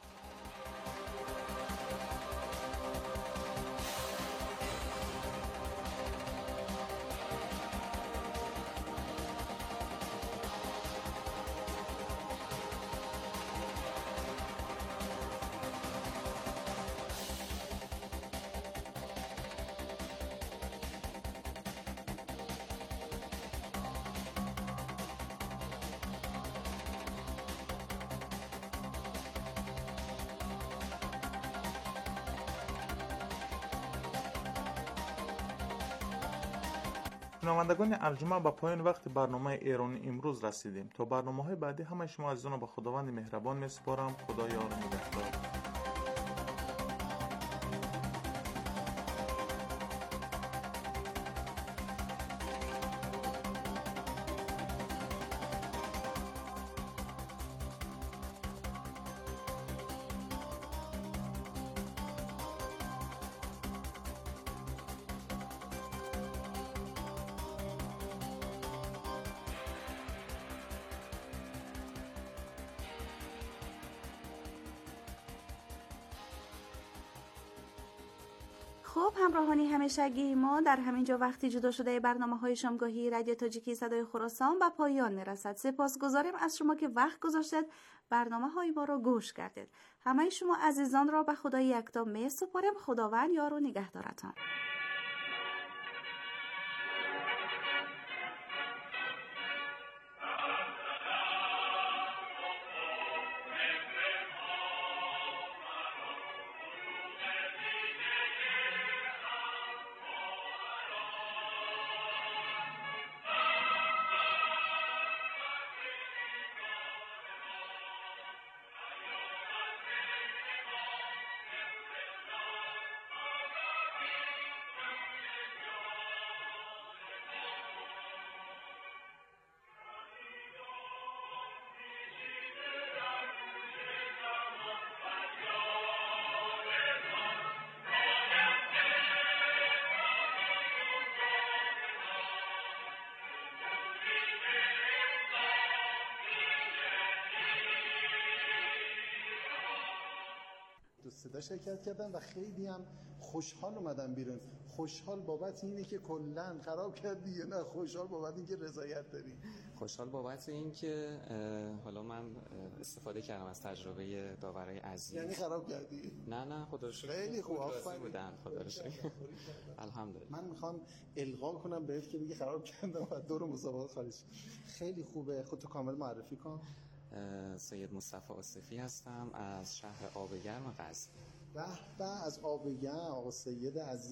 شنوندگان ارجمند، به پایان وقت برنامه ایرانی امروز رسیدیم. تا برنامه‌های بعدی همه شما عزیزان به خداوند مهربان می‌سپارم. خدا یار و نگهدار. خب همراهانی همیشگی ما در همینجا وقتی جدا شده برنامه‌های شامگاهی رادیو تاجیکی صدای خراسان به پایان میرسد. سپاسگزاریم از شما که وقت گذاشتید برنامه‌های ما را گوش کردید. همه شما عزیزان را به خدای یکتا می‌سپارم. خداوند یار و نگهدارتان. صدا شرکت کردن و خیلی هم خوشحال اومدن بیرون. خوشحال بابت اینه که کلاً خراب کردی یا نه خوشحال بابت اینکه رضایت داری؟ خوشحال بابت اینکه حالا من استفاده کردم از تجربه داورای عزیز. یعنی خراب کردی؟ نه خدا رو شکر خیلی خوب آفرین بودن خدا رو شکر الحمدلله. من میخوام القا کنم بهت که بگی خراب کردم و دور مسابقات خارج. خیلی خوبه. خودتو کامل معرفی کن. سید مصطفی آصفی هستم از شهر آبگرم قزوین. به از آبگرم آقا سید عزیز.